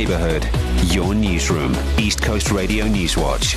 neighbourhood. Your newsroom. East Coast Radio Newswatch.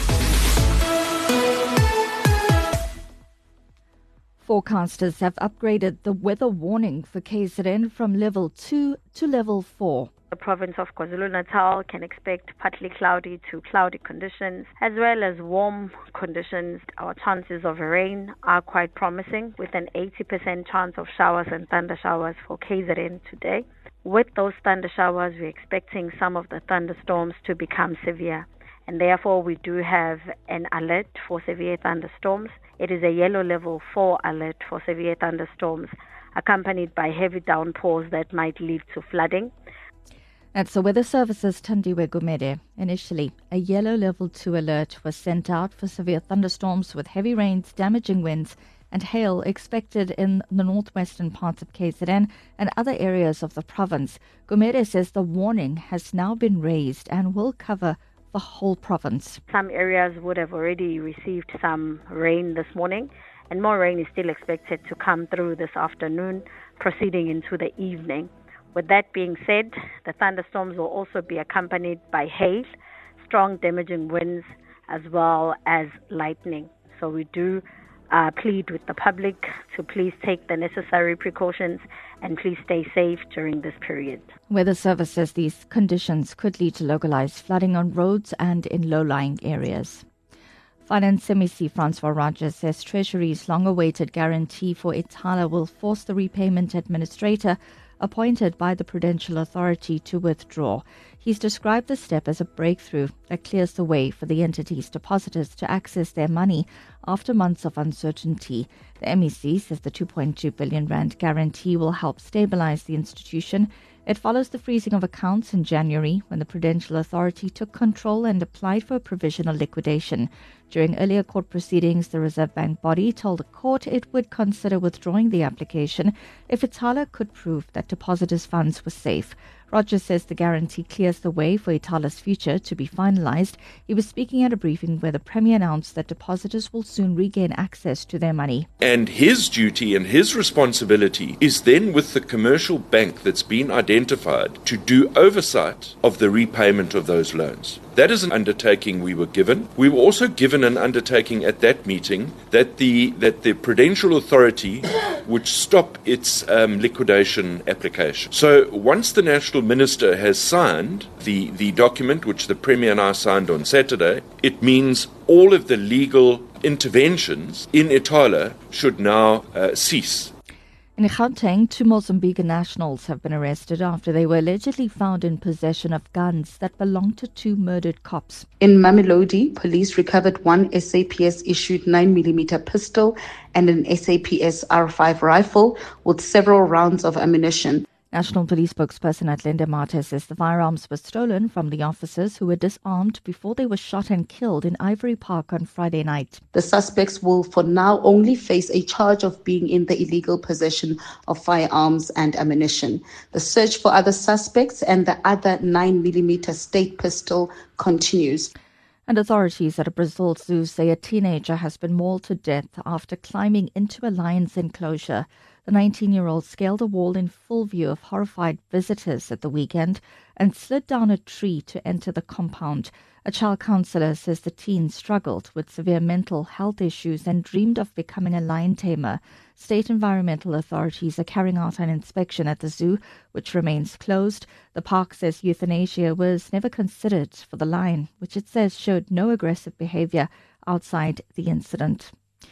Forecasters have upgraded the weather warning for KZN from level 2 to level 4. The province of KwaZulu-Natal can expect partly cloudy to cloudy conditions as well as warm conditions. Our chances of rain are quite promising with an 80% chance of showers and thunder showers for KZN today. With those thunder showers, we're expecting some of the thunderstorms to become severe, and therefore we do have an alert for severe thunderstorms. It is a yellow level 4 alert for severe thunderstorms, accompanied by heavy downpours that might lead to flooding. That's the Weather Service's Thandiwe Gumede. Initially, a yellow level 2 alert was sent out for severe thunderstorms with heavy rains, damaging winds and hail expected in the northwestern parts of KZN and other areas of the province. Gumede says the warning has now been raised and will cover the whole province. Some areas would have already received some rain this morning, and more rain is still expected to come through this afternoon, proceeding into the evening. With that being said, the thunderstorms will also be accompanied by hail, strong damaging winds, as well as lightning. So we do plead with the public to please take the necessary precautions and please stay safe during this period. Weather Service says these conditions could lead to localized flooding on roads and in low-lying areas. Finance MEC Francois Rogers says Treasury's long-awaited guarantee for Ithala will force the repayment administrator appointed by the Prudential Authority to withdraw. He's described the step as a breakthrough that clears the way for the entity's depositors to access their money after months of uncertainty. The MEC says the 2.2 billion rand guarantee will help stabilize the institution. It follows the freezing of accounts in January when the Prudential Authority took control and applied for a provisional liquidation. During earlier court proceedings, the Reserve Bank body told the court it would consider withdrawing the application if Ithala could prove that depositors' funds were safe. Rogers says the guarantee clears the way for Ithala's future to be finalized. He was speaking at a briefing where the Premier announced that depositors will soon regain access to their money. And his duty and his responsibility is then with the commercial bank that's been identified to do oversight of the repayment of those loans. That is an undertaking we were given. We were also given an undertaking at that meeting that the Prudential Authority would stop its liquidation application. So once the National Minister has signed the document, which the Premier and I signed on Saturday, it means all of the legal interventions in Ithala should now cease. In Gauteng, 2 Mozambican nationals have been arrested after they were allegedly found in possession of guns that belonged to 2 murdered cops. In Mamelodi, police recovered 1 SAPS-issued 9mm pistol and an SAPS R5 rifle with several rounds of ammunition. National Police spokesperson Atlende Mate says the firearms were stolen from the officers who were disarmed before they were shot and killed in Ivory Park on Friday night. The suspects will for now only face a charge of being in the illegal possession of firearms and ammunition. The search for other suspects and the other 9mm state pistol continues. And authorities at a Brazil zoo say a teenager has been mauled to death after climbing into a lion's enclosure. The 19-year-old scaled a wall in full view of horrified visitors at the weekend and slid down a tree to enter the compound. A child counsellor says the teen struggled with severe mental health issues and dreamed of becoming a lion tamer. State environmental authorities are carrying out an inspection at the zoo, which remains closed. The park says euthanasia was never considered for the lion, which it says showed no aggressive behaviour outside the incident.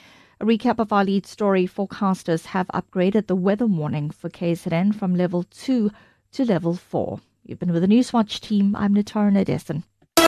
A recap of our lead story: forecasters have upgraded the weather warning for KZN from level 2 to level 4. You've been with the Newswatch team. I'm Natara Nadesan.